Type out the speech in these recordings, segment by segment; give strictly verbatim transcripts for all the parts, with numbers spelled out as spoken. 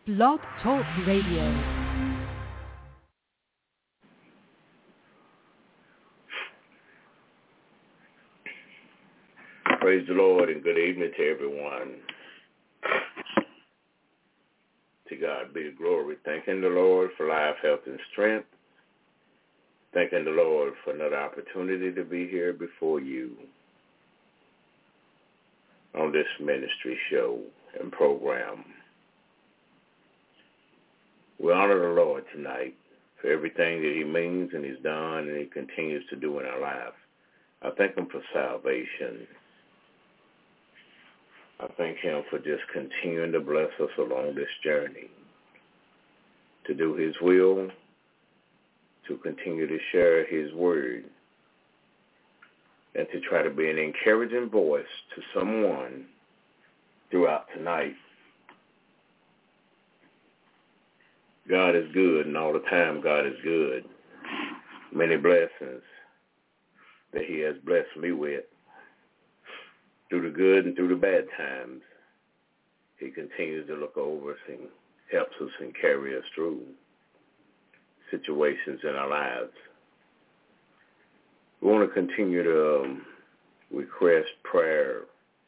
Blog Talk Radio. Praise the Lord and good evening to everyone. To God be the glory. Thanking the Lord for life, health, and strength. Thanking the Lord for another opportunity to be here before you on this ministry show and program. We honor the Lord tonight for everything that he means and he's done and he continues to do in our lives. I thank him for salvation. I thank him for just continuing to bless us along this journey, to do his will, to continue to share his word, and to try to be an encouraging voice to someone throughout tonight. God is good, and all the time God is good. Many blessings that he has blessed me with. Through the good and through the bad times, he continues to look over us and helps us and carry us through situations in our lives. We want to continue to um, request prayer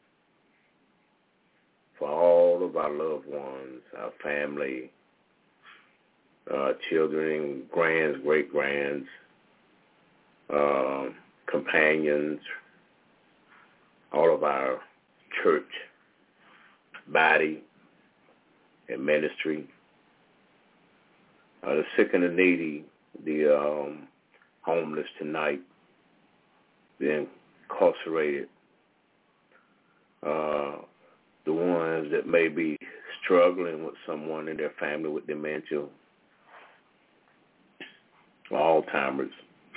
for all of our loved ones, our family, uh, children, grands, great-grands, uh, companions, all of our church body and ministry, uh, the sick and the needy, the um, homeless tonight, the incarcerated, uh, the ones that may be struggling with someone in their family with dementia, Alzheimer's.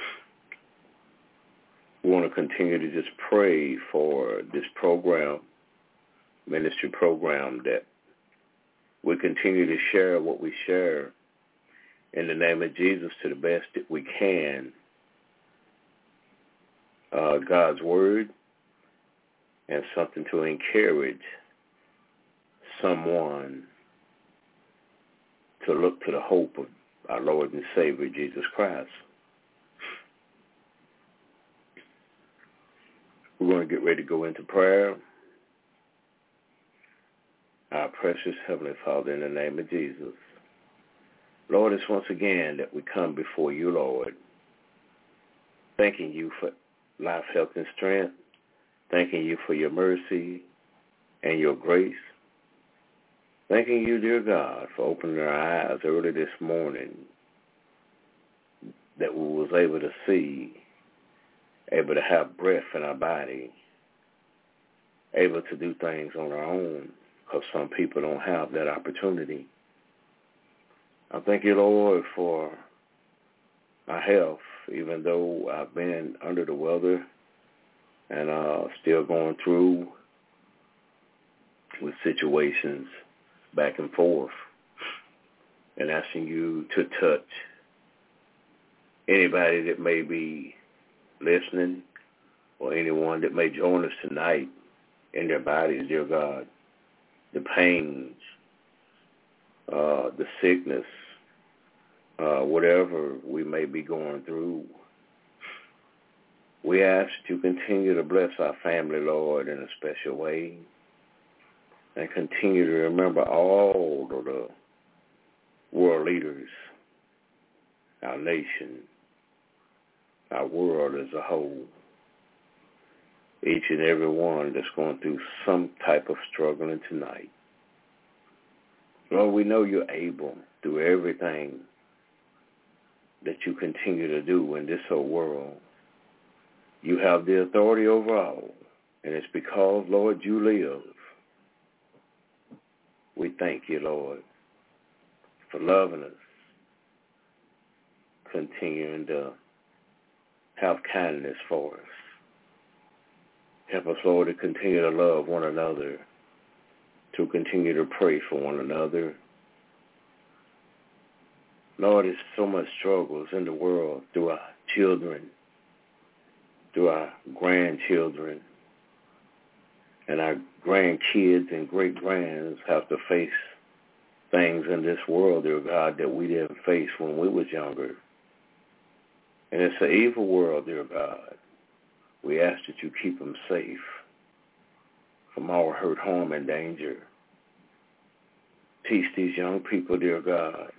We want to continue to just pray for this program, ministry program, that we continue to share what we share in the name of Jesus to the best that we can. Uh, God's word and something to encourage someone to look to the hope of our Lord and Savior, Jesus Christ. We're going to get ready to go into prayer. Our precious Heavenly Father, in the name of Jesus. Lord, it's once again that we come before you, Lord, thanking you for life, health, and strength, thanking you for your mercy and your grace, thanking you, dear God, for opening our eyes early this morning that we was able to see, able to have breath in our body, able to do things on our own, because some people don't have that opportunity. I thank you, Lord, for my health, even though I've been under the weather and uh, still going through with situations back and forth, and asking you to touch anybody that may be listening, or anyone that may join us tonight in their bodies, dear God, the pains, uh, the sickness, uh, whatever we may be going through. We ask that you continue to bless our family, Lord, in a special way, and continue to remember all of the world leaders, our nation, our world as a whole, each and every one that's going through some type of struggling tonight. Lord, we know you're able through everything that you continue to do in this whole world. You have the authority over all, and it's because, Lord, you live. We thank you, Lord, for loving us, continuing to have kindness for us. Help us, Lord, to continue to love one another, to continue to pray for one another. Lord, there's so much struggles in the world through our children, through our grandchildren, and our grandkids and great-grands have to face things in this world, dear God, that we didn't face when we was younger. And it's an evil world, dear God. We ask that you keep them safe from all hurt, harm, and danger. Teach these young people, dear God,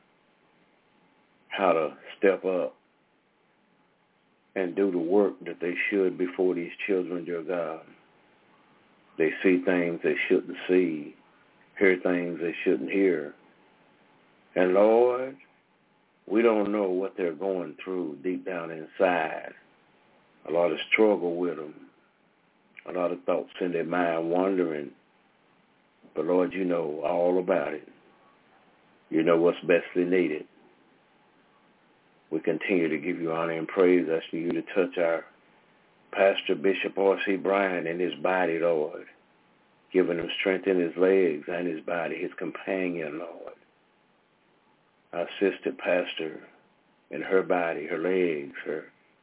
how to step up and do the work that they should before these children, dear God. They see things they shouldn't see, hear things they shouldn't hear. And Lord, we don't know what they're going through deep down inside. A lot of struggle with them. A lot of thoughts in their mind wandering. But Lord, you know all about it. You know what's bestly needed. We continue to give you honor and praise, asking you to touch our Pastor Bishop R C Bryant and his body, Lord, giving him strength in his legs and his body, his companion, Lord. Our sister pastor in her body, her legs, her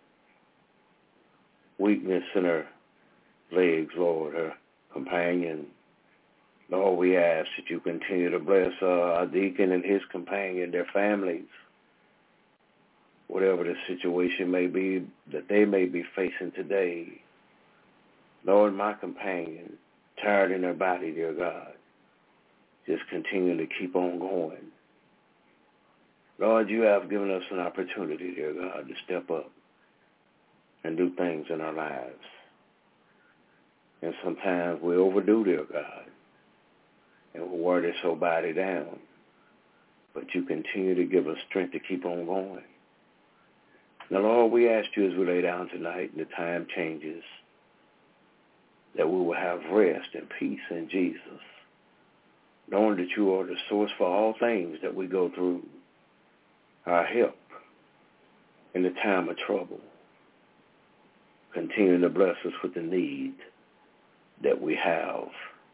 weakness in her legs, Lord, her companion. Lord, we ask that you continue to bless uh, our deacon and his companion, their families, whatever the situation may be that they may be facing today. Lord, my companion, tired in her body, dear God, just continue to keep on going. Lord, you have given us an opportunity, dear God, to step up and do things in our lives. And sometimes we overdo, dear God, and we wear this whole body down. But you continue to give us strength to keep on going. Now, Lord, we ask you as we lay down tonight and the time changes, that we will have rest and peace in Jesus, knowing that you are the source for all things that we go through, our help in the time of trouble. Continue to bless us with the need that we have.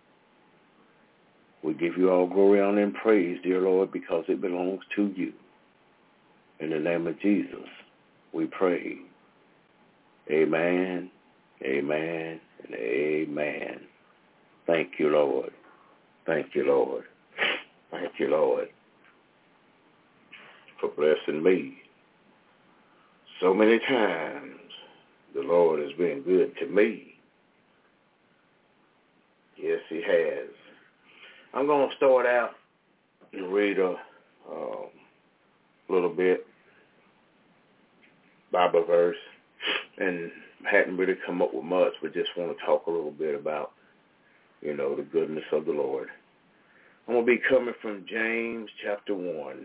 We give you all glory, honor, and praise, dear Lord, because it belongs to you. In the name of Jesus, we pray. Amen, amen, and amen. Thank you, Lord. Thank you, Lord. Thank you, Lord, for blessing me. So many times the Lord has been good to me. Yes, he has. I'm going to start out and read a um, little bit Bible verse, and hadn't really come up with much, but just want to talk a little bit about, you know, the goodness of the Lord. I'm going to be coming from James chapter one,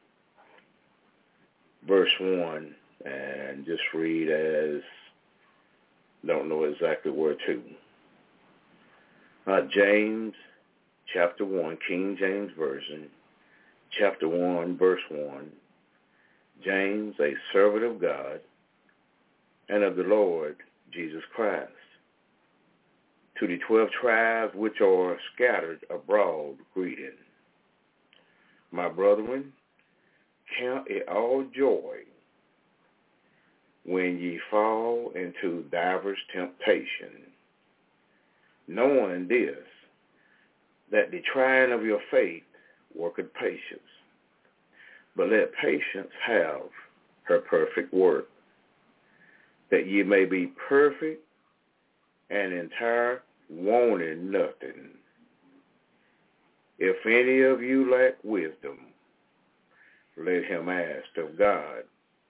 verse one, and just read as, don't know exactly where to. Uh, James chapter one, King James Version, chapter one, verse one. James, a servant of God and of the Lord Jesus Christ, to the twelve tribes which are scattered abroad, greeting. My brethren, count it all joy when ye fall into divers temptation, knowing this, that the trying of your faith worketh patience. But let patience have her perfect work, that ye may be perfect and entire, wanting nothing. If any of you lack wisdom, let him ask of God,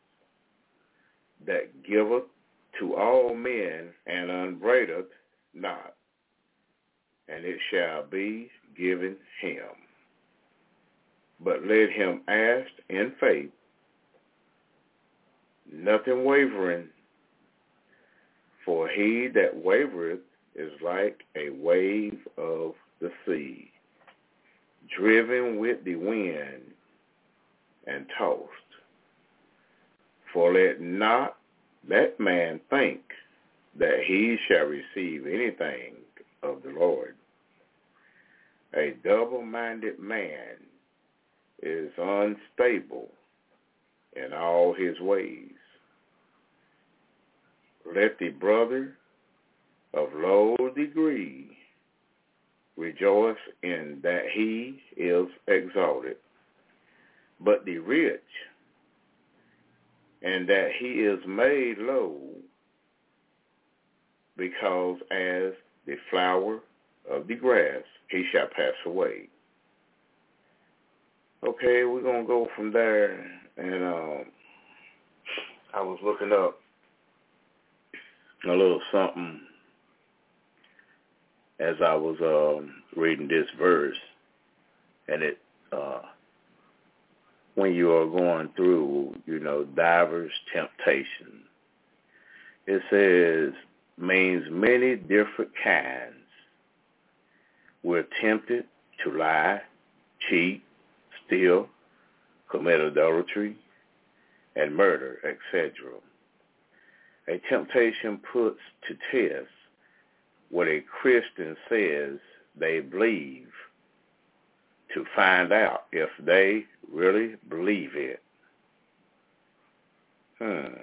that giveth to all men and upbraideth not, and it shall be given him. But let him ask in faith, nothing wavering, for he that wavereth is like a wave of the sea, driven with the wind and tossed. For let not that man think that he shall receive anything of the Lord. A double-minded man is unstable in all his ways. Let the brother of low degree rejoice in that he is exalted, but the rich in that he is made low, because as the flower of the grass, he shall pass away. Okay, we're going to go from there, and um, I was looking up a little something as I was um, reading this verse, and it, uh, when you are going through, you know, divers temptation, it says, means many different kinds. We're tempted to lie, cheat, steal, commit adultery, and murder, et cetera. A temptation puts to test what a Christian says they believe to find out if they really believe it. Hmm.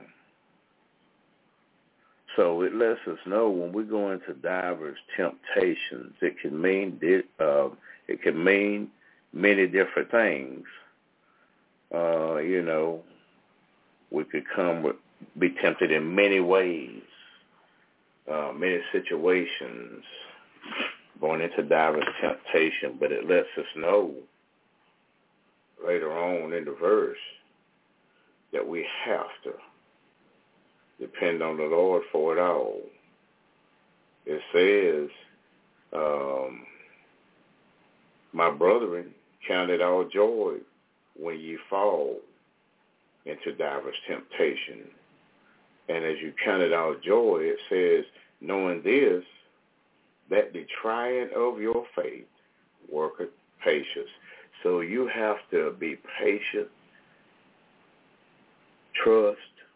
So it lets us know when we go into diverse temptations, it can mean uh, it can mean many different things. Uh, you know, we could come with, be tempted in many ways, uh, many situations, going into diverse temptation. But it lets us know later on in the verse that we have to depend on the Lord for it all. It says, um, my brethren, count it all joy when ye fall into diverse temptation. And as you count it all joy, it says, knowing this, that the trying of your faith worketh patience. So you have to be patient, trust,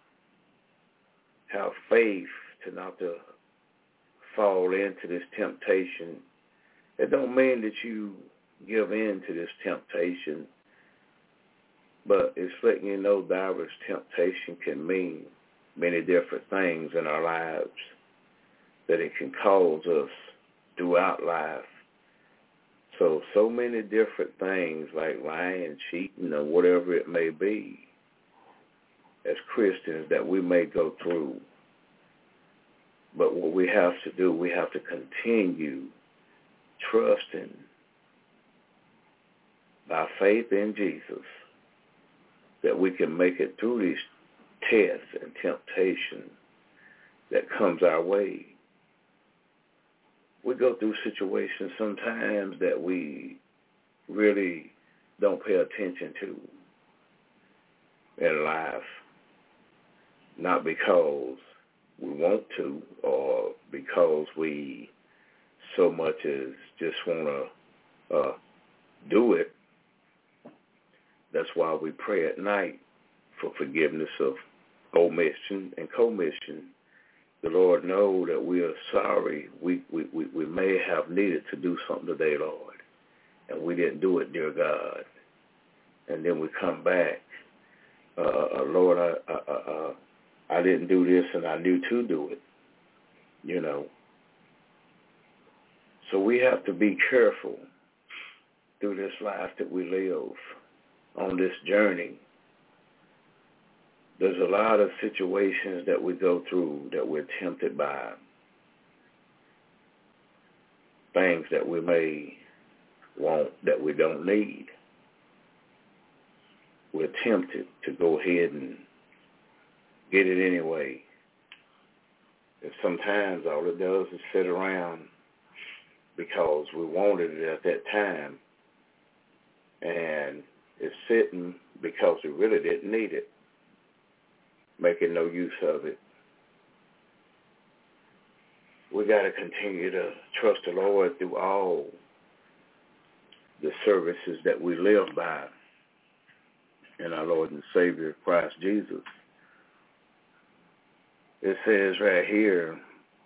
have faith to not to fall into this temptation. It don't mean that you give in to this temptation, but it's letting you know diverse temptation can mean many different things in our lives, that it can cause us throughout life. So, so many different things like lying, cheating, or whatever it may be, as Christians that we may go through. But what we have to do, we have to continue trusting by faith in Jesus that we can make it through these tests and temptation that comes our way. We go through situations sometimes that we really don't pay attention to in life, not because we want to or because we so much as just want to uh, do it. That's why we pray at night for forgiveness of omission and commission. The Lord knows that we are sorry. We, we, we, we may have needed to do something today, Lord, and we didn't do it, dear God. And then we come back, uh, Lord, I, I, I, I didn't do this and I knew to do it, you know. So we have to be careful through this life that we live on this journey. There's a lot of situations that we go through that we're tempted by, things that we may want that we don't need. We're tempted to go ahead and get it anyway. And sometimes all it does is sit around because we wanted it at that time, and it's sitting because we really didn't need it, making no use of it. We got to continue to trust the Lord through all the services that we live by in our Lord and Savior, Christ Jesus. It says right here,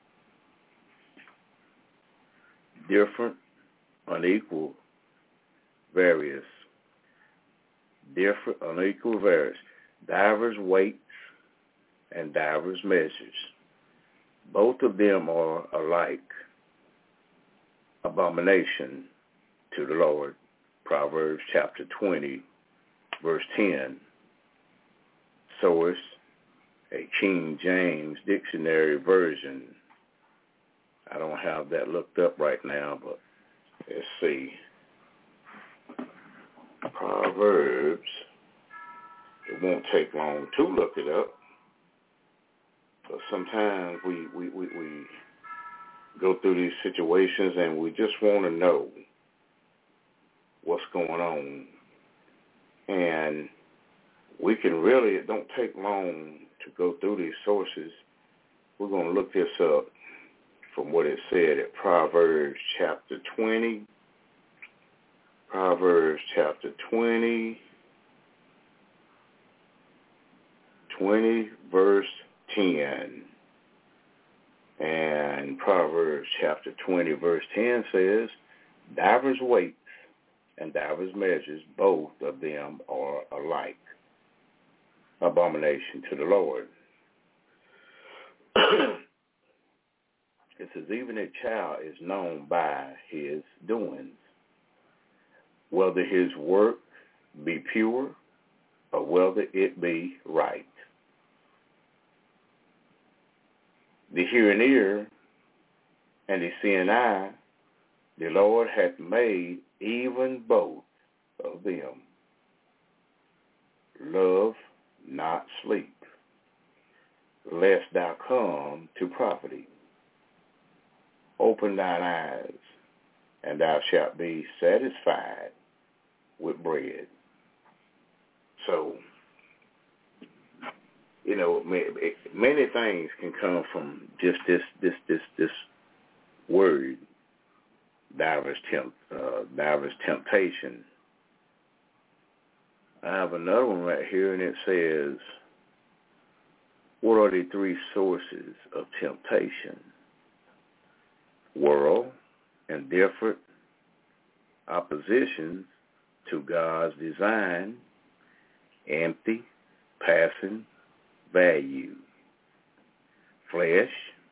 different, unequal, various. Different, unequal, various. Divers weights and divers measures. Both of them are alike, abomination to the Lord. Proverbs chapter twenty, verse ten. Source, a King James Dictionary version. I don't have that looked up right now, but let's see. Proverbs. It won't take long to look it up. But sometimes we, we, we, we go through these situations and we just want to know what's going on. And we can really, it don't take long to go through these sources. We're going to look this up from what it said at Proverbs chapter twenty. Proverbs chapter twenty, twenty verse ten. And Proverbs chapter twenty verse ten says, divers weights and divers measures, both of them are alike. Abomination to the Lord. It says, even a child is known by his doings, whether his work be pure or whether it be right. The hearing ear and the seeing eye, the Lord hath made even both of them. Love not sleep, lest thou come to poverty. Open thine eyes, and thou shalt be satisfied with bread. So, you know, many things can come from just this, this, this, this word, divers tempt, uh, divers temptation. I have another one right here, and it says, what are the three sources of temptation? World and different oppositions to God's design, empty, passing value. Flesh,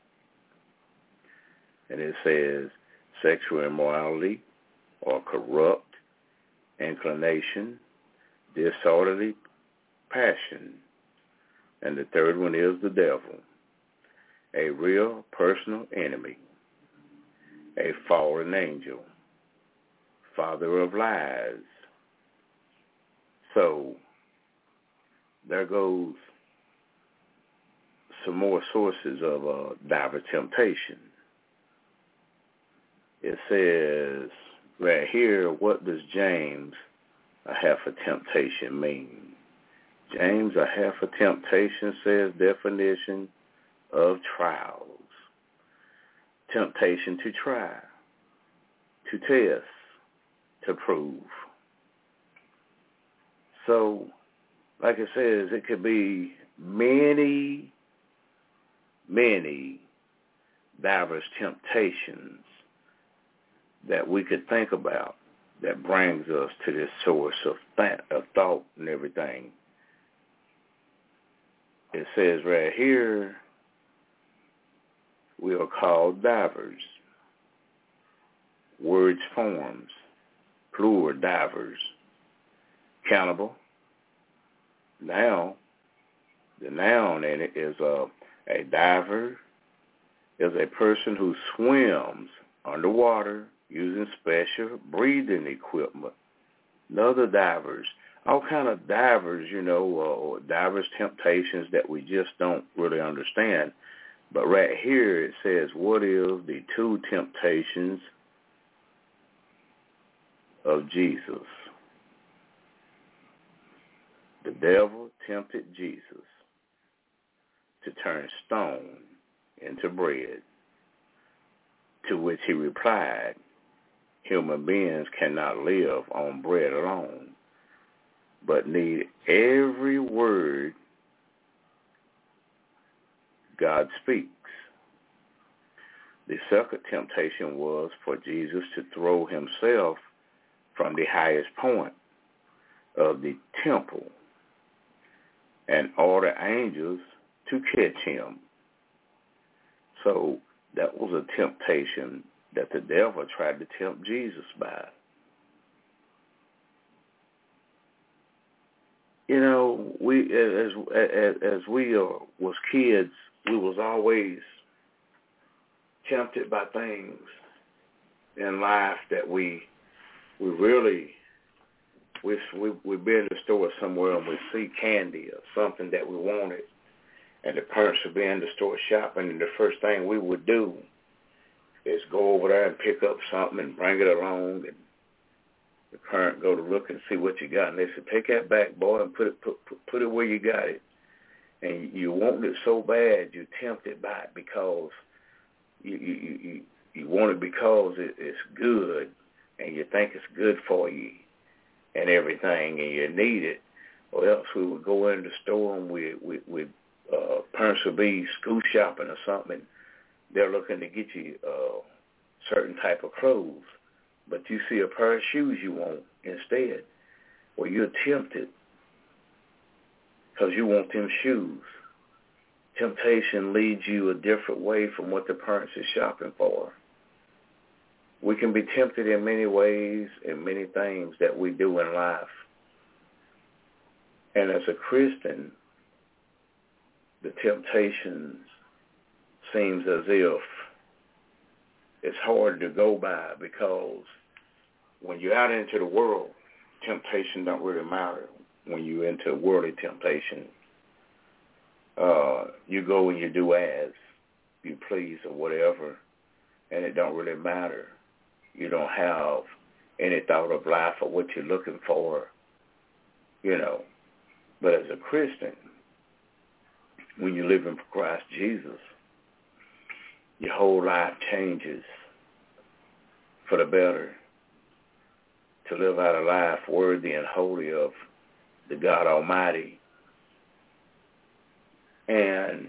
and it says sexual immorality or corrupt inclination, disorderly passion. And the third one is the devil, a real personal enemy, a fallen angel, father of lies. So there goes some more sources of uh, diverse temptation. It says right here, what does James, a half a temptation, mean? James, a half a temptation says definition of trials. Temptation to try, to test, to prove. So, like it says, it could be many, many diverse temptations that we could think about that brings us to this source of, th- of thought and everything. It says right here, we are called divers. Words forms, plural divers. Countable. Now, the noun in it is a, a diver is a person who swims underwater using special breathing equipment. Another divers, all kind of divers, you know, or divers temptations that we just don't really understand. But right here it says, what is the two temptations of Jesus? The devil tempted Jesus to turn stone into bread, to which he replied, human beings cannot live on bread alone, but need every word God speaks. The second temptation was for Jesus to throw himself from the highest point of the temple and order angels to catch him. So that was a temptation that the devil tried to tempt Jesus by. You know, we as as, as we uh, was kids, we was always tempted by things in life that we we really we we we be in the store somewhere and we see candy or something that we wanted, and the parents would be in the store shopping, and the first thing we would do is go over there and pick up something and bring it along, and the parent go to look and see what you got, and they said, "Take that back, boy, and put it put put, put it where you got it." And you want it so bad, you're tempted by it because you you you, you want it because it, it's good, and you think it's good for you and everything, and you need it. Or else we would go in the store and we we we uh, parents would be school shopping or something. They're looking to get you uh, certain type of clothes, but you see a pair of shoes you want instead. Well, you're tempted because you want them shoes. Temptation leads you a different way from what the parents are shopping for. We can be tempted in many ways and many things that we do in life. And as a Christian, the temptations seems as if it's hard to go by, because when you're out into the world, temptation don't really matter. When you're into worldly temptation, uh, you go and you do as you please or whatever, and it don't really matter. You don't have any thought of life or what you're looking for, you know. But as a Christian, when you're living for Christ Jesus, your whole life changes for the better, to live out a life worthy and holy of the God Almighty. And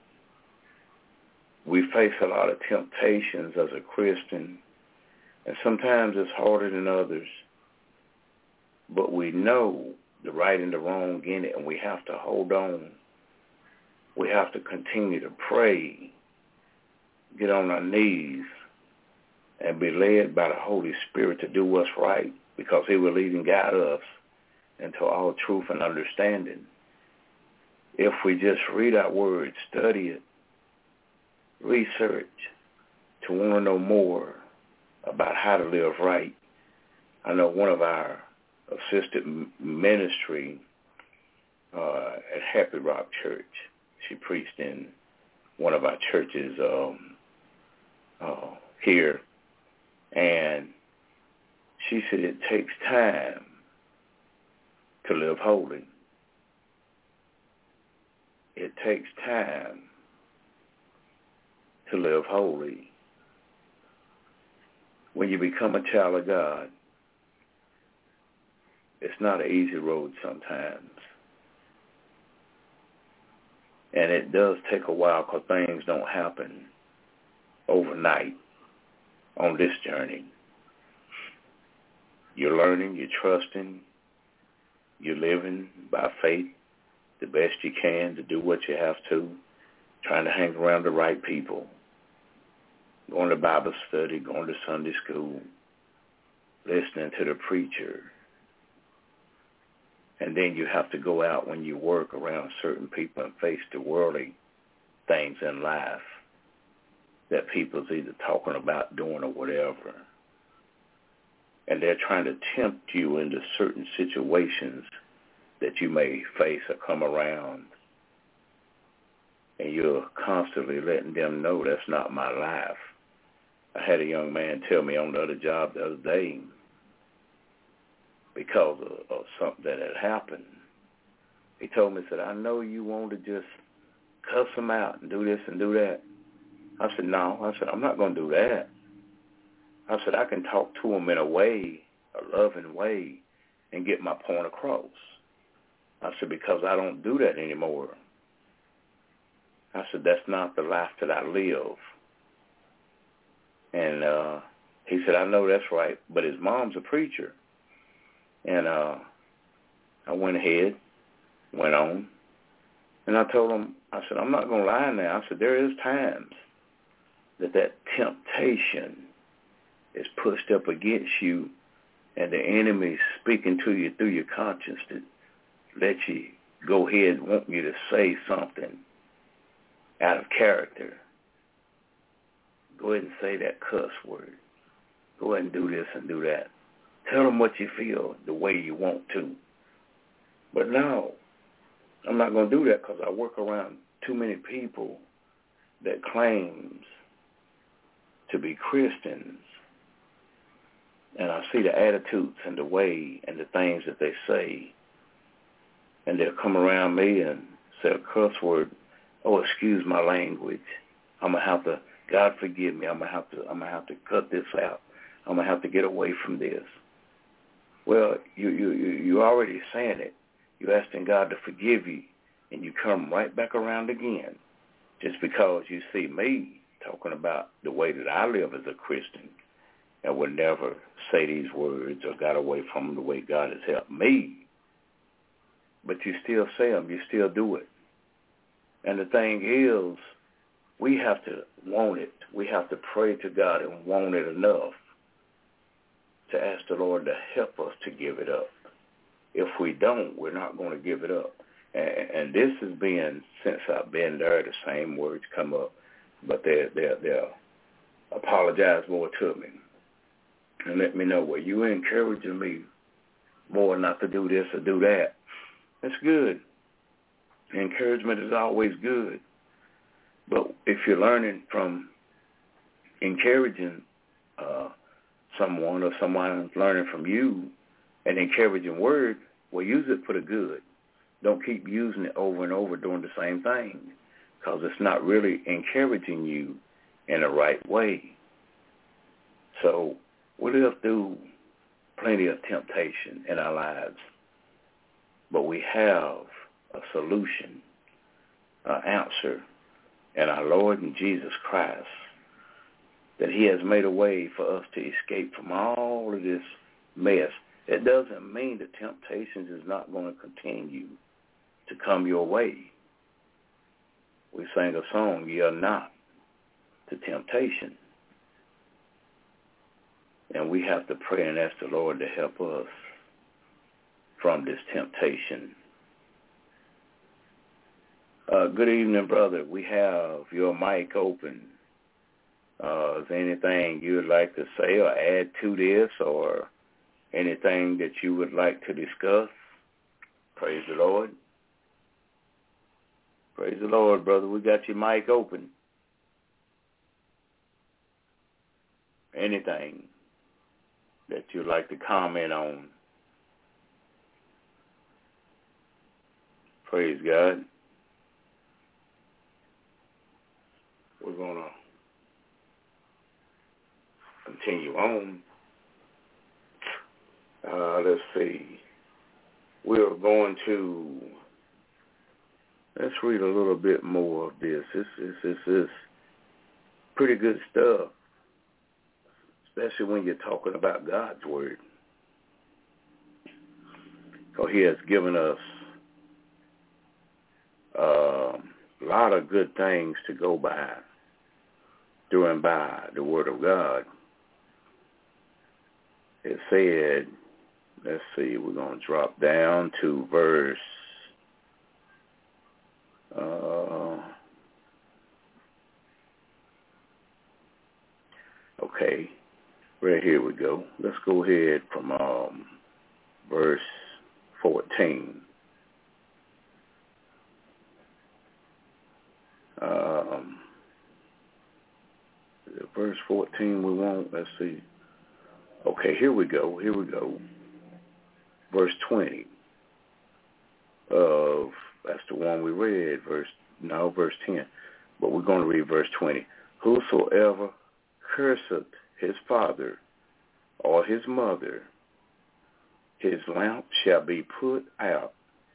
we face a lot of temptations as a Christian, and sometimes it's harder than others, but we know the right and the wrong in it, and we have to hold on. We have to continue to pray, get on our knees, and be led by the Holy Spirit to do what's right, because he will lead and guide us into all truth and understanding. If we just read our word, study it, research to want to know more about how to live right. I know one of our assistant ministry uh, at Happy Rock Church, she preached in one of our churches um, uh, here, and she said it takes time to live holy. It takes time to live holy. When you become a child of God, it's not an easy road sometimes. And it does take a while, because things don't happen overnight on this journey. You're learning, you're trusting, you're living by faith the best you can to do what you have to, trying to hang around the right people, going to Bible study, going to Sunday school, listening to the preacher. And then you have to go out when you work around certain people and face the worldly things in life that people's either talking about doing or whatever. And they're trying to tempt you into certain situations that you may face or come around. And you're constantly letting them know that's not my life. I had a young man tell me on the other job the other day, because of, of something that had happened. He told me, he said, I know you want to just cuss them out and do this and do that. I said, no. I said, I'm not going to do that. I said, I can talk to them in a way, a loving way, and get my point across. I said, because I don't do that anymore. I said, that's not the life that I live. And uh, he said, I know that's right, but his mom's a preacher. And uh, I went ahead, went on, and I told him, I said, I'm not going to lie now. I said, there is times that that temptation is pushed up against you, and the enemy is speaking to you through your conscience to let you go ahead and want you to say something out of character, go ahead and say that cuss word. Go ahead and do this and do that. Tell them what you feel the way you want to. But no, I'm not going to do that because I work around too many people that claims to be Christians, and I see the attitudes and the way and the things that they say, and they'll come around me and say a cuss word. Oh, excuse my language. I'm gonna have to. God forgive me. I'm gonna have to. I'm gonna have to cut this out. I'm gonna have to get away from this. Well, you you you you already saying it. You're asking God to forgive you, and you come right back around again, just because you see me talking about the way that I live as a Christian, and would never say these words or got away from them the way God has helped me. But you still say them. You still do it. And the thing is, we have to want it. We have to pray to God and want it enough to ask the Lord to help us to give it up. If we don't, we're not going to give it up. And, and this has been, since I've been there, the same words come up, but they're, they're, they're apologize more to me and let me know, well, you're encouraging me more not to do this or do that. That's good. Encouragement is always good. But if you're learning from encouraging uh, someone or someone learning from you an encouraging word, well, use it for the good. Don't keep using it over and over doing the same thing, because it's not really encouraging you in the right way. So we live through plenty of temptation in our lives, but we have a solution, an answer in our Lord and Jesus Christ, that he has made a way for us to escape from all of this mess. It doesn't mean that temptations is not going to continue to come your way. We sang a song, "You're not to temptation." And we have to pray and ask the Lord to help us from this temptation. Uh, good evening, brother. We have your mic open. Uh, is there anything you would like to say or add to this, or anything that you would like to discuss? Praise the Lord. Praise the Lord, brother. We got your mic open. Anything that you'd like to comment on? Praise God. We're going to continue on. Uh, let's see. We're going to, let's read a little bit more of this. This is this, this is pretty good stuff, especially when you're talking about God's word. So he has given us uh, a lot of good things to go by, doing by the word of God. It said, let's see, we're going to drop down to verse, uh, okay, right here we go. Let's go ahead from um, verse fourteen. Um, verse fourteen we want, let's see. Okay, here we go, here we go. Verse twenty of, that's the one we read, verse, no, verse ten. But we're going to read verse twenty. Whosoever curseth his father or his mother, his lamp shall be put out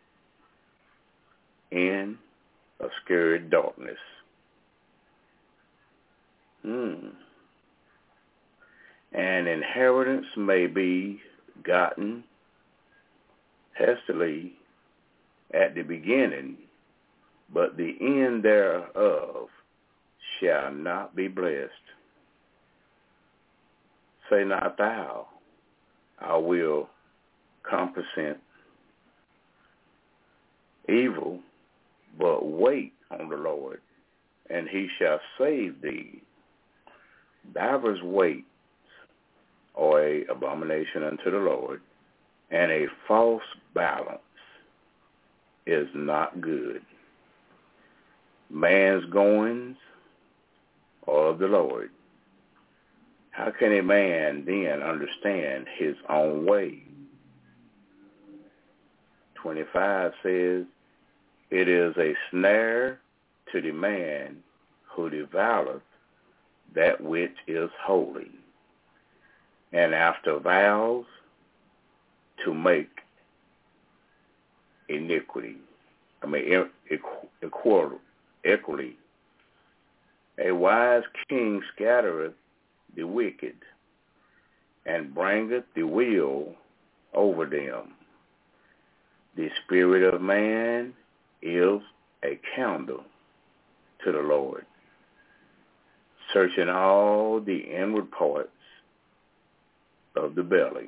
in a scary darkness. Hmm. An inheritance may be gotten hastily at the beginning, but the end thereof shall not be blessed. say not thou, I will compensate evil, but wait on the Lord, and he shall save thee. Divers waits are a abomination unto the Lord, and a false balance is not good. Man's goings are of the Lord. How can a man then understand his own way? twenty-five says, it is a snare to the man who devoureth that which is holy, and after vows to make iniquity. I mean, equally. A wise king scattereth the wicked, and bringeth the will over them. The spirit of man is a candle to the Lord, searching all the inward parts of the belly.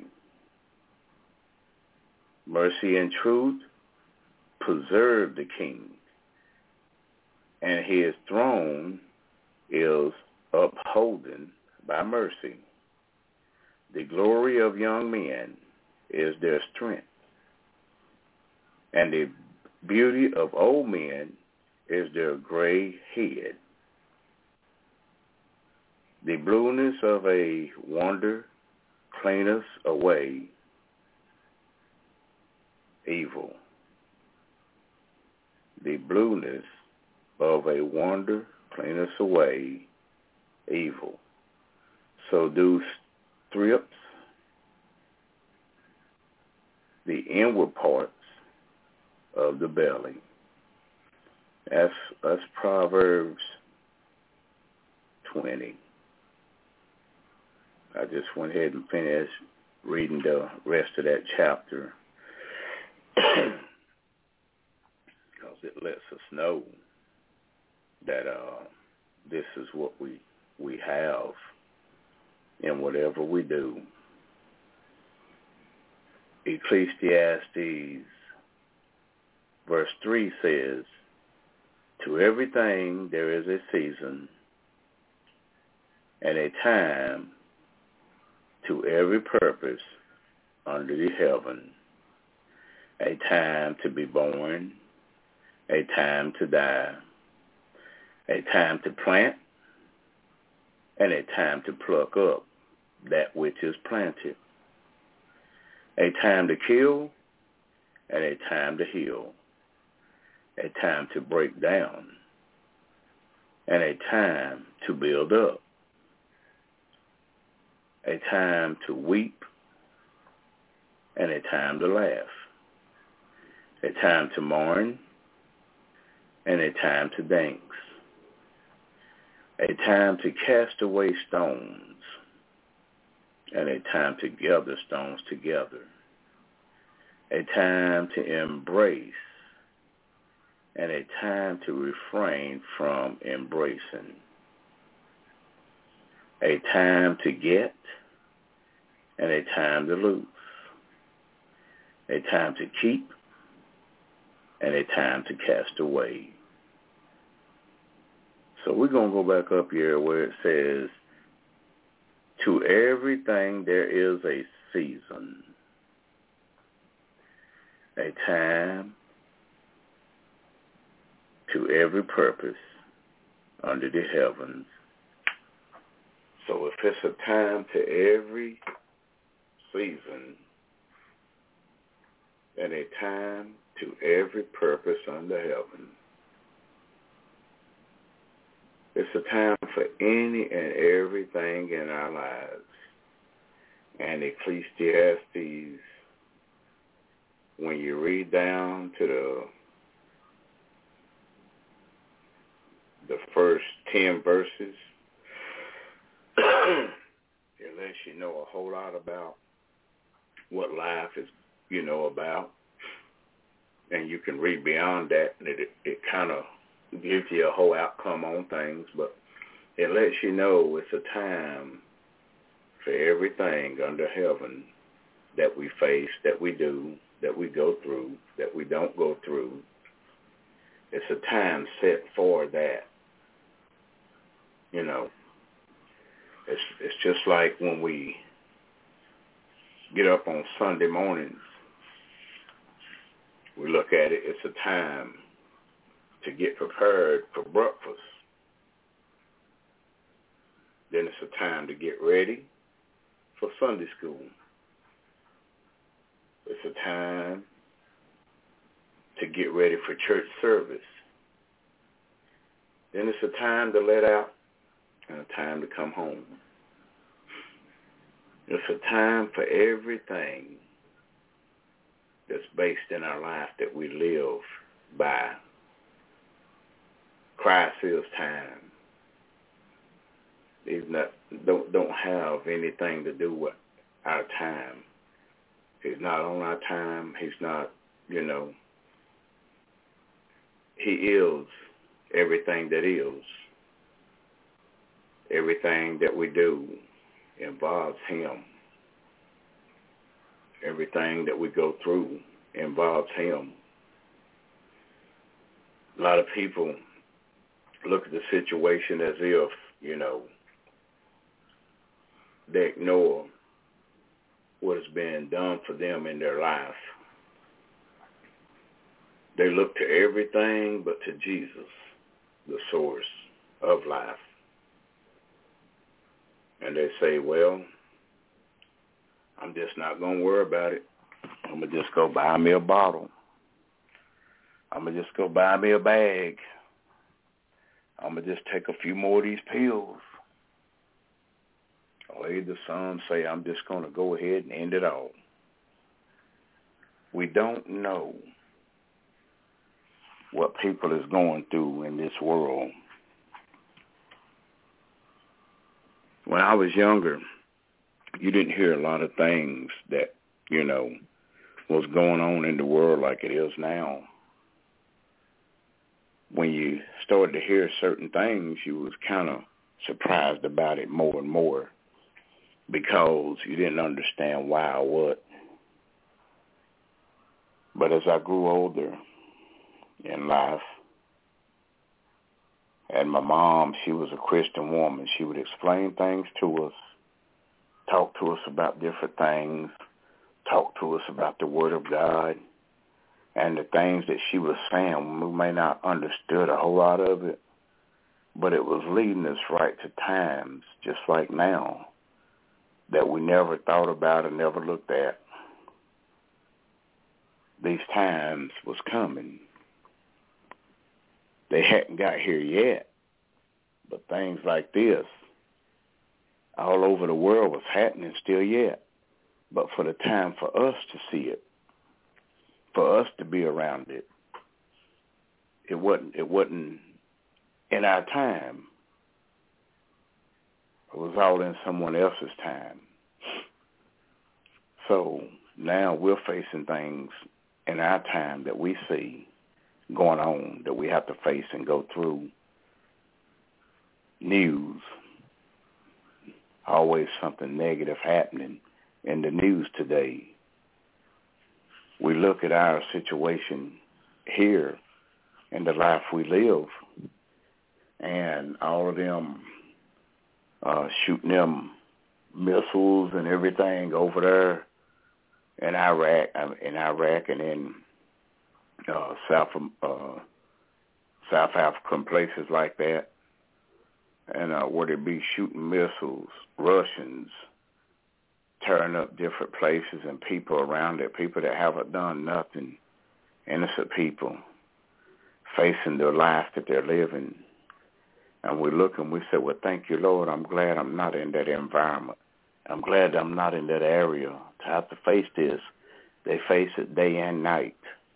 Mercy and truth preserve the king, and his throne is upholden by mercy. The glory of young men is their strength, and the beauty of old men is their gray head. The blueness of a wonder cleaneth away evil. The blueness of a wonder cleaneth away evil. So do strips the inward parts of the belly. That's, that's Proverbs twenty. I just went ahead and finished reading the rest of that chapter because it lets us know that uh, this is what we, we have in whatever we do. Ecclesiastes verse three says, to everything there is a season and a time to every purpose under the heaven, a time to be born, a time to die, a time to plant, and a time to pluck up that which is planted, a time to kill, and a time to heal, a time to break down, and a time to build up, a time to weep, and a time to laugh, a time to mourn, and a time to dance, a time to cast away stones, and a time to gather stones together, a time to embrace, and a time to refrain from embracing, a time to get, and a time to lose, a time to keep, and a time to cast away. So we're going to go back up here where it says, to everything there is a season, a time to every purpose under the heavens. So if it's a time to every season and a time to every purpose under heaven, it's a time for any and everything in our lives. And Ecclesiastes, when you read down to the the first ten verses, it lets you know a whole lot about what life is, you know, about. And you can read beyond that, and it, it kind of gives you a whole outcome on things, but it lets you know it's a time for everything under heaven that we face, that we do, that we go through, that we don't go through. It's a time set for that. You know, it's it's just like when we get up on Sunday mornings, we look at it, it's a time to get prepared for breakfast. Then it's a time to get ready for Sunday school. It's a time to get ready for church service. Then it's a time to let out and a time to come home. It's a time for everything that's based in our life that we live by. Christ is time. He's not don't don't have anything to do with our time. He's not on our time. He's not, you know, he is everything that is. Everything that we do involves him. Everything that we go through involves him. A lot of people look at the situation as if, you know, they ignore what is being done for them in their life. They look to everything but to Jesus, the source of life. And they say, well, I'm just not going to worry about it. I'm going to just go buy me a bottle. I'm going to just go buy me a bag. I'm going to just take a few more of these pills. Or either some say, I'm just going to go ahead and end it all. We don't know what people is going through in this world. When I was younger, you didn't hear a lot of things that, you know, was going on in the world like it is now. When you started to hear certain things, you was kind of surprised about it more and more because you didn't understand why or what. But as I grew older in life, and my mom, she was a Christian woman, she would explain things to us, talk to us about different things, talk to us about the Word of God, and the things that she was saying, we may not understood a whole lot of it, but it was leading us right to times, just like now, that we never thought about and never looked at. These times was coming. They hadn't got here yet, but things like this all over the world was happening still yet. But for the time for us to see it, for us to be around it, it wasn't, it wasn't in our time. It was all in someone else's time. So now we're facing things in our time that we see going on, that we have to face and go through. News, always something negative happening in the news today. We look at our situation here in the life we live, and all of them uh, shooting them missiles and everything over there in Iraq, in Iraq, and in uh, South uh, South African places like that, and uh, where they be shooting missiles, Russians tearing up different places and people around it, people that haven't done nothing, innocent people facing their life that they're living. And we look and we say, well, thank you, Lord, I'm glad I'm not in that environment. I'm glad I'm not in that area to have to face this. They face it day and night.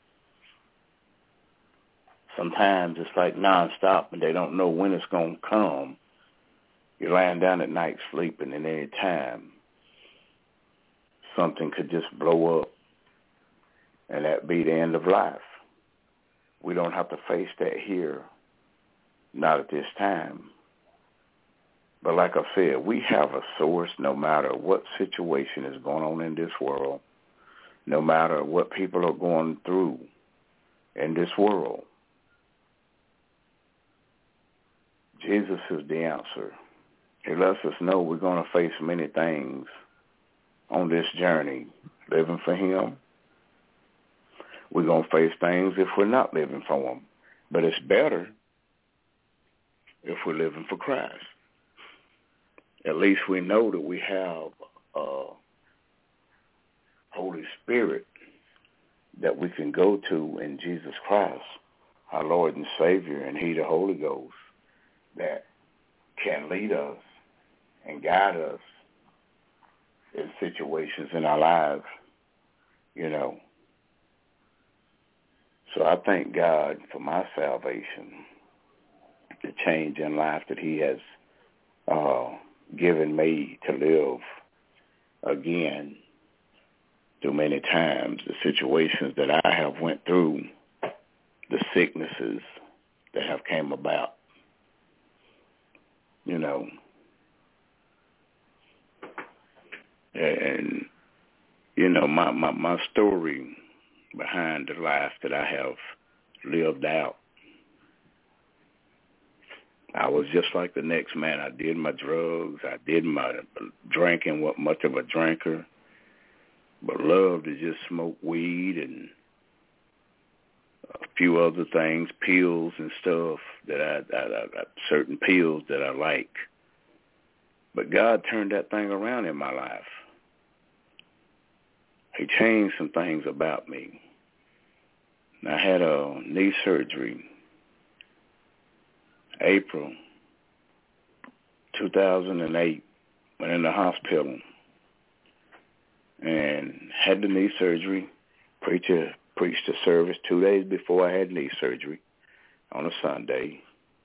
Sometimes it's like nonstop and they don't know when it's going to come. You're laying down at night sleeping, and any time something could just blow up, and that be the end of life. We don't have to face that here, not at this time. But like I said, we have a source no matter what situation is going on in this world, no matter what people are going through in this world. Jesus is the answer. He lets us know we're going to face many things on this journey, living for him. We're going to face things if we're not living for him. But it's better if we're living for Christ. At least we know that we have a Holy Spirit that we can go to in Jesus Christ, our Lord and Savior, and he, the Holy Ghost, that can lead us and guide us in situations in our lives, you know. So I thank God for my salvation, the change in life that he has uh, given me to live again through many times, the situations that I have went through, the sicknesses that have came about, you know. And, you know, my, my, my story behind the life that I have lived out, I was just like the next man. I did my drugs. I did my drinking, wasn't much of a drinker, but loved to just smoke weed and a few other things, pills and stuff that I, I, I certain pills that I like. But God turned that thing around in my life. He changed some things about me. I had a knee surgery April two thousand eight, went in the hospital and had the knee surgery. Preacher preached a service two days before I had knee surgery on a Sunday.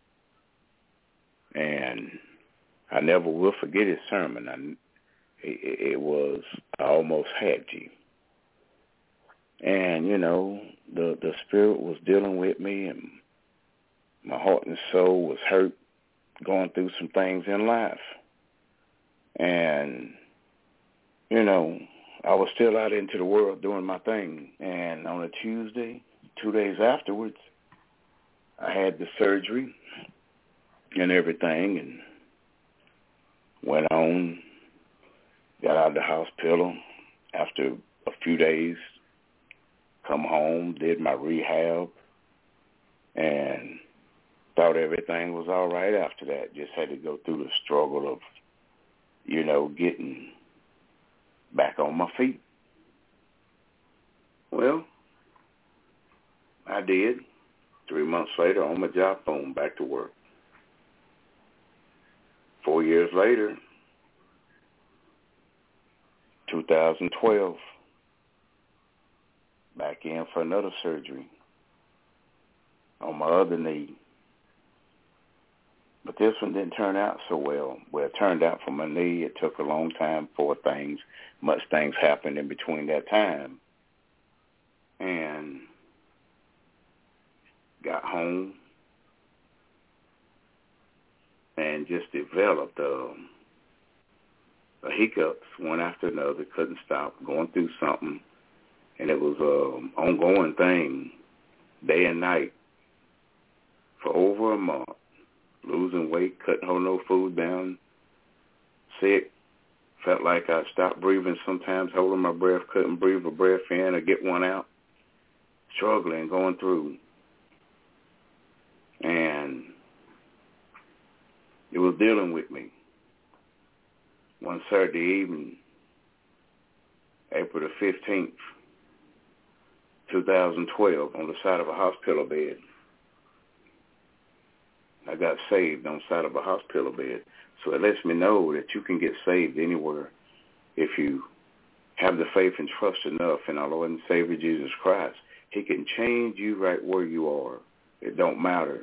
And I never will forget his sermon. I, it, it was, I almost had you. And, you know, the, the Spirit was dealing with me, and my heart and soul was hurt, going through some things in life. And, you know, I was still out into the world doing my thing. And on a Tuesday, two days afterwards, I had the surgery and everything, and went on, got out of the hospital after a few days, come home, did my rehab, and thought everything was all right after that. Just had to go through the struggle of, you know, getting back on my feet. Well, I did. Three months later, on my job phone, back to work. Four years later, two thousand twelve, back in for another surgery on my other knee. But this one didn't turn out so well. Well, it turned out for my knee. It took a long time for things. Much things happened in between that time. And got home and just developed uh, a hiccups one after another. Couldn't stop going through something. And it was an ongoing thing, day and night, for over a month. Losing weight, couldn't hold no food down, sick, felt like I stopped breathing sometimes, holding my breath, couldn't breathe a breath in or get one out, struggling, going through. And it was dealing with me. One Saturday evening, April the fifteenth, two thousand twelve, on the side of a hospital bed. I got saved on the side of a hospital bed. So it lets me know that you can get saved anywhere if you have the faith and trust enough in our Lord and Savior Jesus Christ. He can change you right where you are. It don't matter.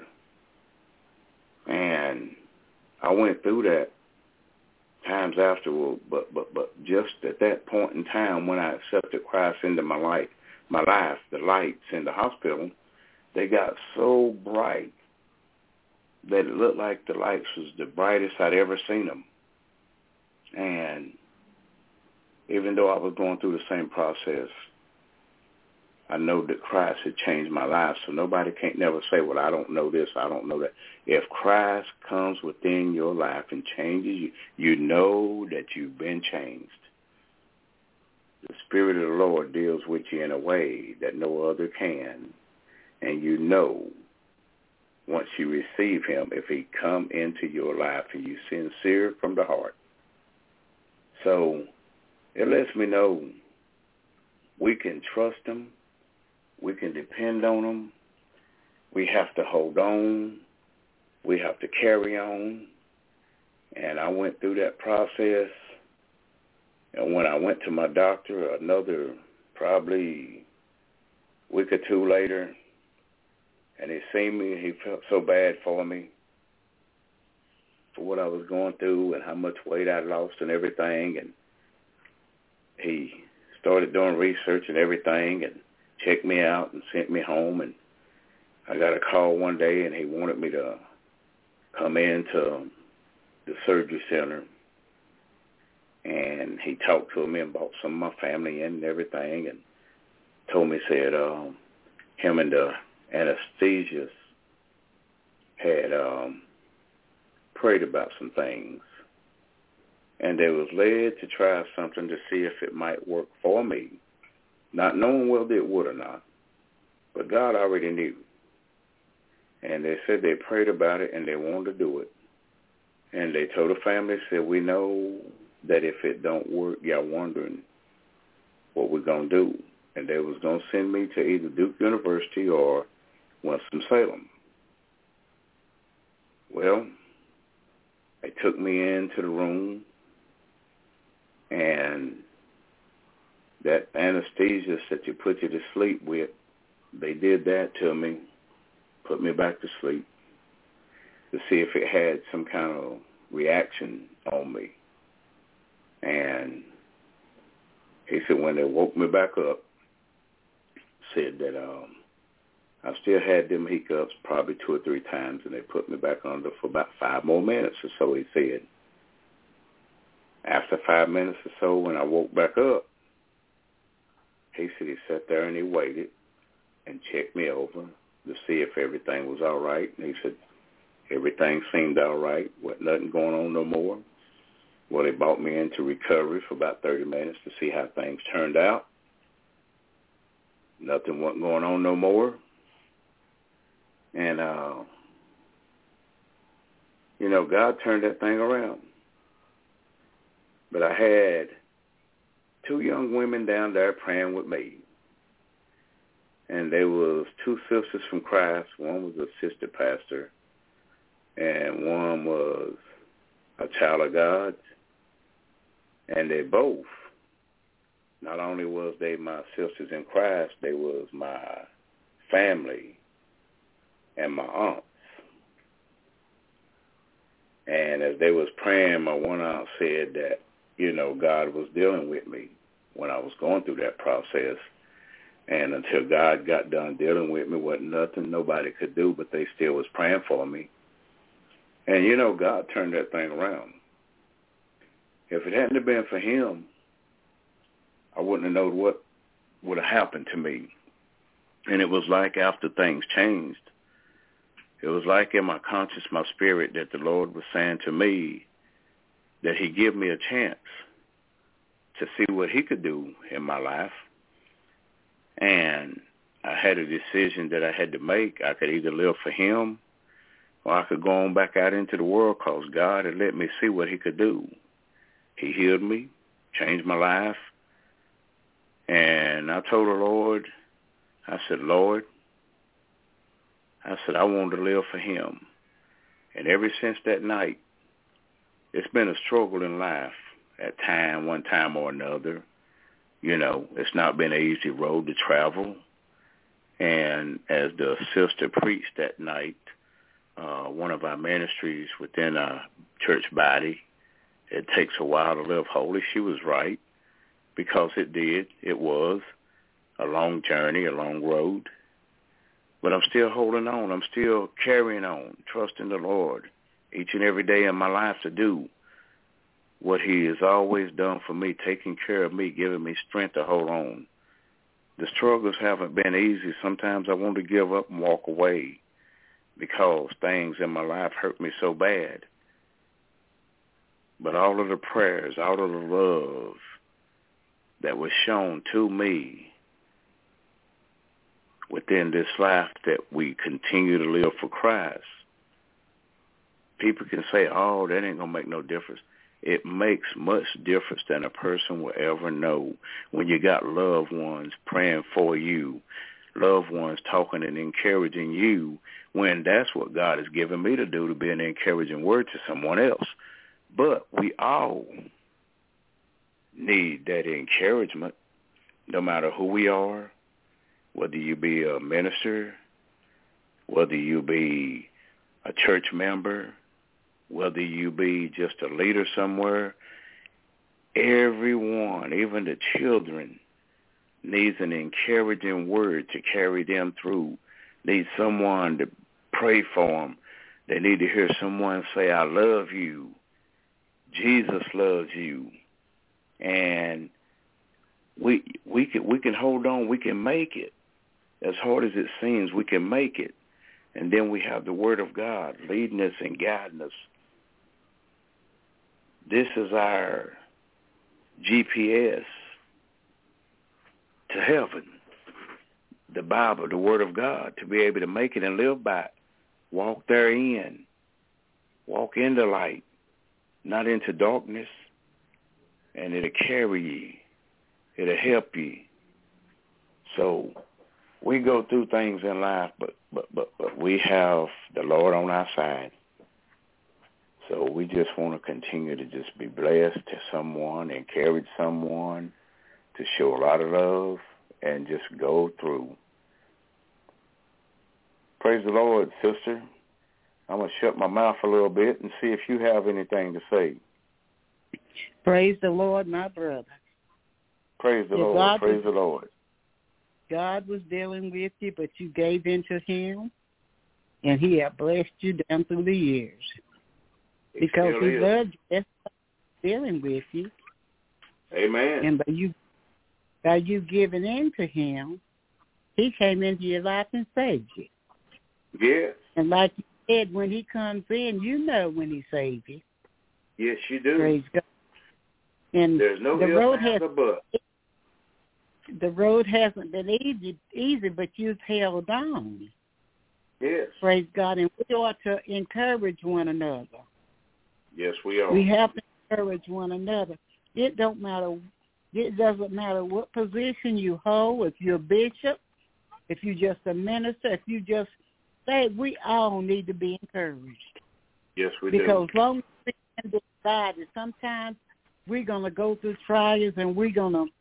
And I went through that times afterward, but but but just at that point in time when I accepted Christ into my life, my life, the lights in the hospital, they got so bright that it looked like the lights was the brightest I'd ever seen them. And even though I was going through the same process, I know that Christ had changed my life. So nobody can't never say, well, I don't know this, I don't know that. If Christ comes within your life and changes you, you know that you've been changed. The Spirit of the Lord deals with you in a way that no other can. And you know, once you receive him, if he come into your life and you sincere from the heart. So it lets me know we can trust him. We can depend on him. We have to hold on. We have to carry on. And I went through that process. And when I went to my doctor, another probably week or two later, and he seen me, he felt so bad for me, for what I was going through and how much weight I lost and everything. And he started doing research and everything and checked me out and sent me home. And I got a call one day, and he wanted me to come into the surgery center. And he talked to me and brought some of my family in and everything, and told me, said um, him and the anesthesiast had um, prayed about some things. And they was led to try something to see if it might work for me, not knowing whether it would or not. But God already knew. And they said they prayed about it and they wanted to do it. And they told the family, said, we know that if it don't work, y'all wondering what we're going to do. And they was going to send me to either Duke University or Winston-Salem. Well, they took me into the room, and that anesthesia that you put you to sleep with, they did that to me, put me back to sleep to see if it had some kind of reaction on me. And he said when they woke me back up, said that um, I still had them hiccups probably two or three times, and they put me back under for about five more minutes or so, he said. After five minutes or so, when I woke back up, he said he sat there and he waited and checked me over to see if everything was all right. And he said everything seemed all right, wasn't nothing going on no more. Well, they brought me into recovery for about thirty minutes to see how things turned out. Nothing wasn't going on no more. And, uh, you know, God turned that thing around. But I had two young women down there praying with me. And there was two sisters from Christ. One was a sister pastor, and one was a child of God. And they both, not only was they my sisters in Christ, they was my family and my aunts. And as they was praying, my one aunt said that, you know, God was dealing with me when I was going through that process. And until God got done dealing with me, wasn't nothing nobody could do, but they still was praying for me. And, you know, God turned that thing around. If it hadn't have been for him, I wouldn't have known what would have happened to me. And it was like after things changed, it was like in my conscience, my spirit, that the Lord was saying to me that he give me a chance to see what he could do in my life. And I had a decision that I had to make. I could either live for him or I could go on back out into the world, because God had let me see what he could do. He healed me, changed my life. And I told the Lord, I said, Lord, I said, I want to live for him. And ever since that night, it's been a struggle in life at time, one time or another. You know, it's not been an easy road to travel. And as the sister preached that night, uh, one of our ministries within our church body, it takes a while to live holy. She was right, because it did. It was a long journey, a long road. But I'm still holding on. I'm still carrying on, trusting the Lord each and every day in my life to do what he has always done for me, taking care of me, giving me strength to hold on. The struggles haven't been easy. Sometimes I want to give up and walk away because things in my life hurt me so bad. But all of the prayers, all of the love that was shown to me within this life that we continue to live for Christ, people can say, oh, that ain't going to make no difference. It makes much difference than a person will ever know when you got loved ones praying for you, loved ones talking and encouraging you, when that's what God has given me to do, to be an encouraging word to someone else. But we all need that encouragement, no matter who we are, whether you be a minister, whether you be a church member, whether you be just a leader somewhere. Everyone, even the children, needs an encouraging word to carry them through. Needs someone to pray for them. They need to hear someone say, I love you. Jesus loves you. And we we can we can hold on, we can make it. As hard as it seems, we can make it. And then we have the Word of God leading us and guiding us. This is our G P S to heaven. The Bible, the Word of God, to be able to make it and live by it. Walk therein. Walk in the light, not into darkness. And it'll carry you. It'll help you. So we go through things in life, but, but, but, but we have the Lord on our side. So we just want to continue to just be blessed to someone, encourage someone, to show a lot of love, and just go through. Praise the Lord, sister. I'm going to shut my mouth a little bit and see if you have anything to say. Praise the Lord, my brother. Praise the If Lord. God Praise was, the Lord. God was dealing with you, but you gave in to him, and he has blessed you down through the years. It because he is. loves you. That's dealing with you. Amen. And by you, by you giving in to him, he came into your life and saved you. Yes. And like you said, when he comes in, you know when he saved you. Yes, you do. Praise God. And there's no the road has but. the road hasn't been easy, easy, but you've held on. Yes. Praise God. And we ought to encourage one another. Yes, we are. We have to encourage one another. It don't matter. It doesn't matter what position you hold. If you're a bishop, if you're just a minister, if you just say, we all need to be encouraged. Yes, we because do. Because long as we can decide that sometimes we're going to go through trials and we're going to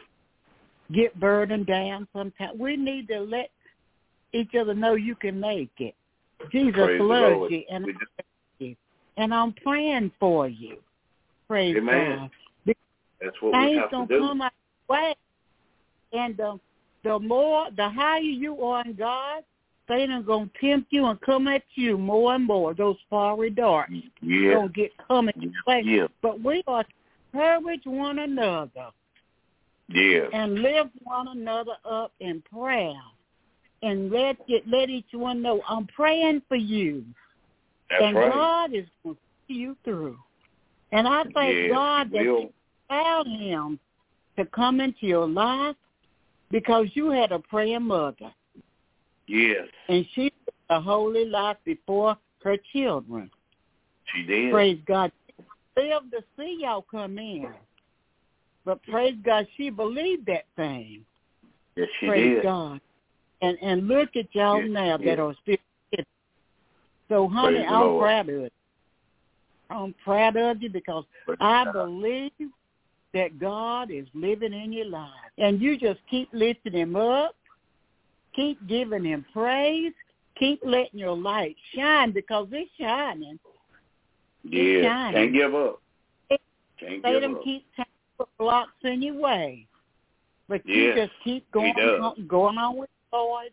get burdened down sometimes. We need to let each other know you can make it. Jesus Praise loves you, and, you, and I'm praying for you. Praise Amen. God. That's what Things we have don't to do. come our way. And the, the more, the higher you are in God, Satan's going to tempt you and come at you more and more. Those fiery darts yeah. going to get coming your way. Yeah. But we are to encourage one another. Yeah. And lift one another up in prayer. And let it, let each one know, I'm praying for you. That's and right. God is going to see you through. And I thank yes, God that you allowed him to come into your life because you had a praying mother. Yes. And she lived a holy life before her children. She did. Praise God. She lived to see y'all come in. But praise God, she believed that thing. Yes, she praise did. God. And and look at y'all yes, now yes. that are still living. So, honey, praise I'm proud of you. I'm proud of you because praise I God. believe that God is living in your life. And you just keep lifting him up, keep giving him praise, keep letting your light shine because it's shining. Yeah, it's shining. Can't give up. Can't Let give him up. keep put blocks in your way. But yes, you just keep going on, on, going on with the Lord,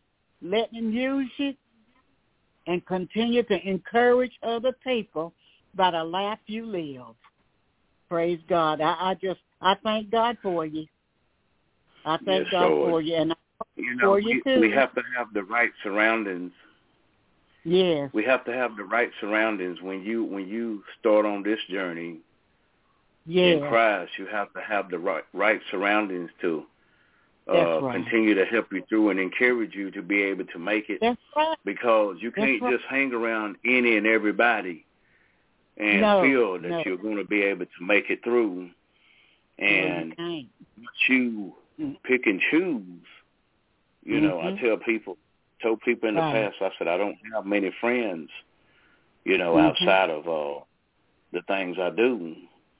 letting him use you, and continue to encourage other people by the life you live. Praise God. I, I just, I thank God for you. I thank yes, God Lord. for you, and I you know, for you we, too. we have to have the right surroundings. Yes. We have to have the right surroundings when you when you start on this journey yes. in Christ. You have to have the right right surroundings to uh, right. continue to help you through and encourage you to be able to make it. That's right. Because you can't right. just hang around any and everybody and no, feel that no. you're going to be able to make it through. And no, you, you mm-hmm. pick and choose. You know, mm-hmm. I tell people, told people in the right. past, I said, I don't have many friends, you know, mm-hmm. outside of uh, the things I do.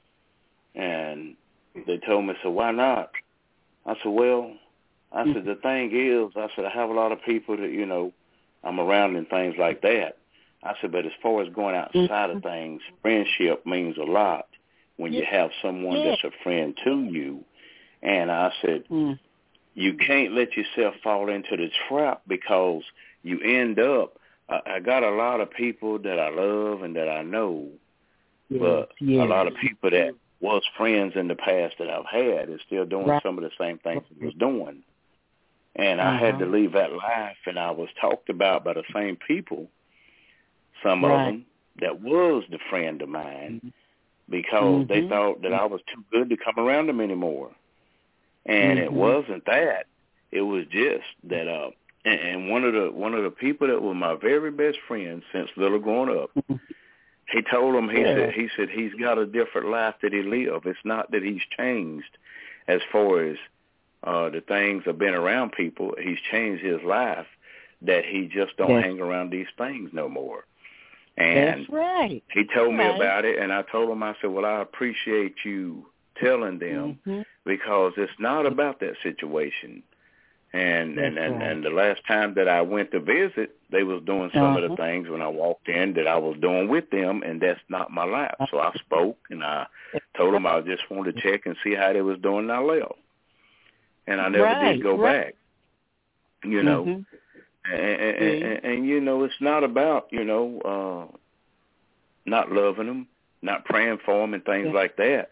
And they told me, so why not? I said, well, I mm-hmm. said, the thing is, I said, I have a lot of people that, you know, I'm around and things like that. I said, but as far as going outside mm-hmm. of things, friendship means a lot when yeah. you have someone yeah. that's a friend to you. And I said, mm. you can't let yourself fall into the trap because you end up, I, I got a lot of people that I love and that I know, yes. but yes. a lot of people that was friends in the past that I've had is still doing right. some of the same things I was doing. And uh-huh. I had to leave that life, and I was talked about by the same people, some right. of them, that was the friend of mine, mm-hmm. because mm-hmm. they thought that I was too good to come around them anymore. And mm-hmm. it wasn't that. It was just that, uh, and, and one of the one of the people that was my very best friend since little growing up, he told him, he yeah. said, he said he's got a different life that he lived. It's not that he's changed as far as uh, the things have been around people. He's changed his life that he just don't That's, hang around these things no more. And that's right. he told right. me about it, and I told him, I said, well, I appreciate you telling them mm-hmm. because it's not about that situation. And and, and, right. and the last time that I went to visit, they was doing some uh-huh. of the things when I walked in that I was doing with them, and that's not my life. So I spoke, and I told them I just wanted to check and see how they was doing, and I left. And I never right. did go right. back, you know. Mm-hmm. And, and, mm-hmm. and, and, you know, it's not about, you know, uh, not loving them, not praying for them and things yeah. like that.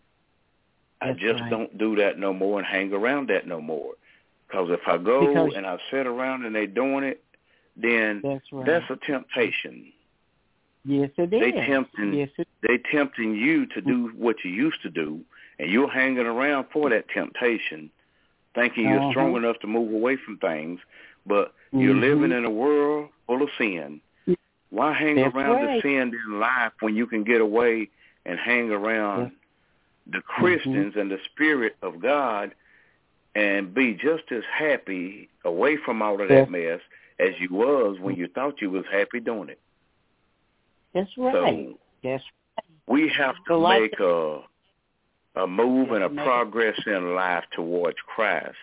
I That's just right. don't do that no more and hang around that no more. Because if I go because and I sit around and they're doing it, then that's, right. that's a temptation. Yes, it they is. Tempting, yes, it they tempting you to do what you used to do, and you're hanging around for that temptation, thinking uh-huh. you're strong enough to move away from things, but mm-hmm. you're living in a world full of sin. Why hang that's around right. the sin in life when you can get away and hang around yes. the Christians mm-hmm. and the Spirit of God and be just as happy away from all of that yes. mess as you was when you thought you was happy doing it? That's right. So That's right. we have to so like make a a move and a make progress it. in life towards Christ.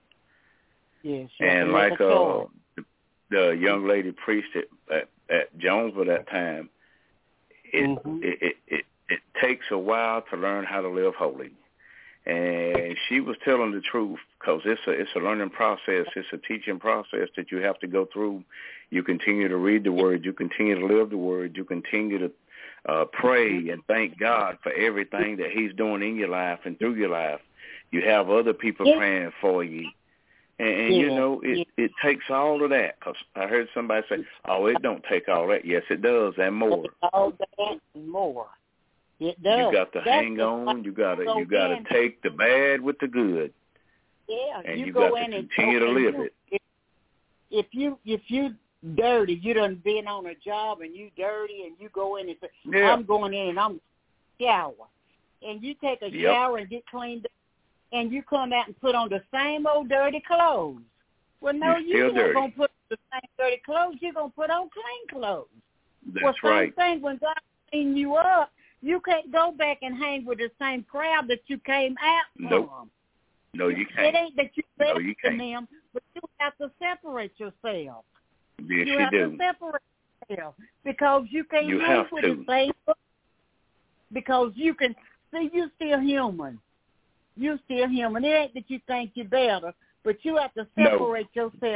Yes. And like uh, the young lady preached at, at, at Jonesville that time, it, mm-hmm. it, it, it, it takes a while to learn how to live holy. And she was telling the truth because it's a, it's a learning process. It's a teaching process that you have to go through. You continue to read the Word. You continue to live the Word. You continue to uh, pray and thank God for everything that He's doing in your life and through your life. You have other people yeah. praying for you. And, and yeah. you know, it, yeah. it takes all of that because I heard somebody say, oh, it don't take all that. Yes, it does, and more. All that and more. It does. You got to That's hang the, on. You got to go you got to take the bad with the good. Yeah, and you, you go got in to and continue to live you, it. If, if you if you dirty, you done been on a job and you dirty, and you go in and say, yeah. I'm going in and I'm shower, and you take a yep. shower and get cleaned up, and you come out and put on the same old dirty clothes. Well, no, You're you still ain't gonna put the same dirty clothes. You're gonna put on clean clothes. That's well, same right. thing when God clean you up. You can't go back and hang with the same crowd that you came out nope. from. No, you can't. It ain't that you're better no, you than can't. them, but you have to separate yourself. Yes, you, you have do. to separate yourself because you can't you hang have with to. the same. Because you can see you're still human. You're still human. It ain't that you think you're better, but you have to separate no. yourself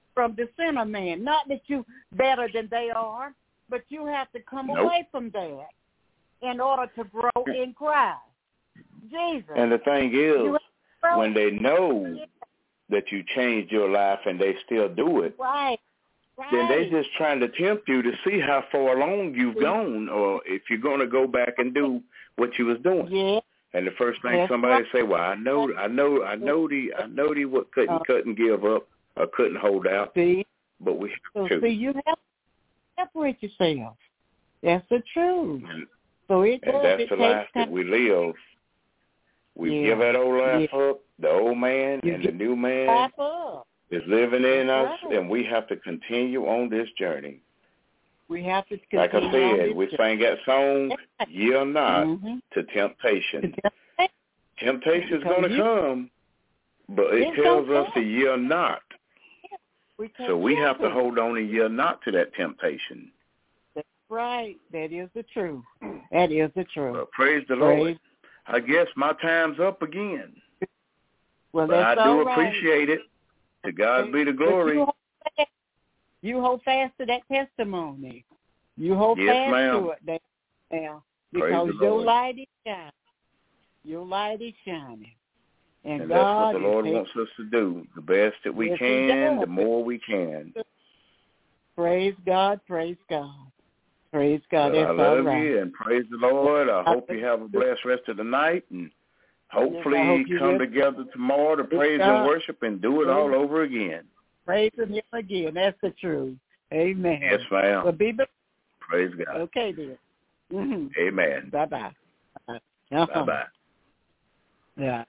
from the sinner man. Not that you better than they are, but you have to come Nope. away from that in order to grow in Christ. Jesus. And the thing is, when they know that you changed your life and they still do it, right. Right. then they just trying to tempt you to see how far along you've gone, or if you're going to go back and do what you was doing. Yeah. And the first thing That's somebody right. say, well, I know, I know, I know the, I know the what couldn't, Uh, couldn't give up or couldn't hold out, See, but we so have to. see, you have to separate yourself. That's the truth. And, So it and does. that's It the takes life time. that we live. We Yeah. give that old life Yeah. up. The old man You and the give new man Life up. is living in That's us, right. and we have to continue on this journey. We have to Like I continue on said, this we journey. sang that song, "Ye are not Mhm. to temptation." To Temptation is Because going to you- come, but it It's tells gonna us to come. ye are not. We So we have to can't hold on and ye are not to that temptation. That's right. That is the truth. That is the truth. Well, praise the Praise. Lord. I guess my time's up again. Well, But I that's do all right. appreciate it. To God be the But glory. You hold, fast, you hold fast to that testimony. You hold Yes, fast ma'am. to it there, now, Praise because the your Lord. light is shining. Your light is shining. And, And God that's what the is Lord taking- wants us to do. The best that we Yes, He can, does. the more we can. Praise God, praise God. Praise God, Well, that's I all love right. you and praise the Lord. I I hope you have a blessed rest of the night, and hopefully Yes, I hope you come will. together tomorrow to Praise praise God. and worship and do it all over again. Praising Him again. That's the truth. Amen. Yes, ma'am. Well, be blessed. Praise God. Okay, dear. Mm-hmm. Amen. Bye-bye. Uh-huh. Bye-bye. Yeah.